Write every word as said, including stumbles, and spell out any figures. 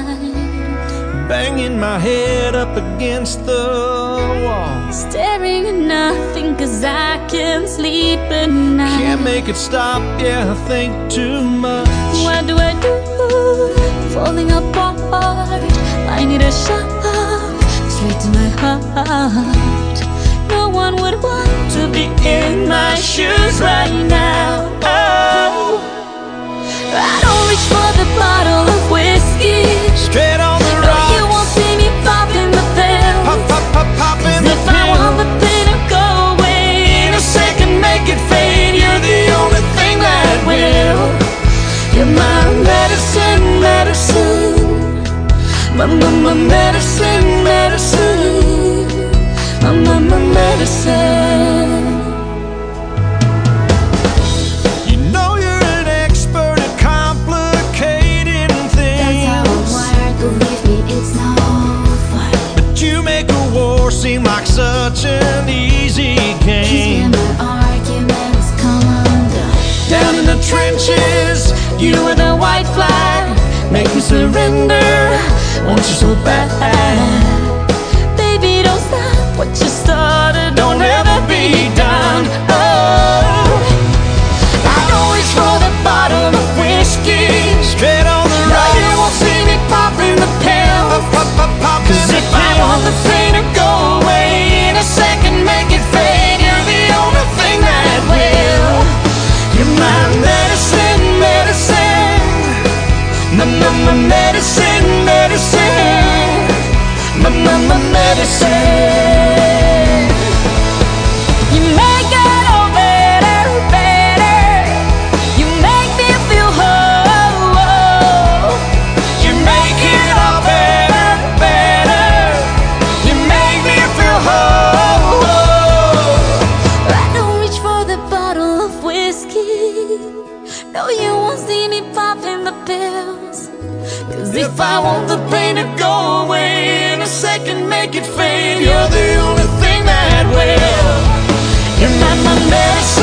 night, banging my head up against the wall, staring at nothing cause I can't sleep at night. Can't make it stop, yeah, I think too much. What do I do? Falling apart. I need a shot straight to my heart. No one would want to be in my shoes right now. Oh, I don't reach for the bottle of whiskey. Straight on the rocks. No, you won't see me popping the pill. Pop, pop, pop, popping the If pill. I want the pain to go away in a second, make it fade. You're the only thing that will. You're my medicine, medicine. My, my, my medicine, medicine. My, my, my medicine. You know you're an expert at complicating things. That's how I'm wired, believe me, it's no fun. But you make a war seem like such an easy Kiss me game. and my arguments come undone. Down in the trenches, You and the white flag make me surrender. Want you so bad. Baby, don't stop what you started. Don't ever be done. Oh, I don't reach for the bottle of whiskey. straight on the No, rocks. you won't see me popping the pill. Pop, pop, pop, popping Cause the if I want the pill. pain to go away in a second, make it fade. You're the only thing that will. You're my medicine, medicine. My, my, my medicine, medicine. My, my, my medicine. You make it all better, better. You make me feel whole. You make it all better, better. You make me feel whole. I don't reach for the bottle of whiskey. No, you won't see me popping the pills. Cause if I want the pain to go away in a second, make it fade. You're the only thing that will. You're my, my medicine.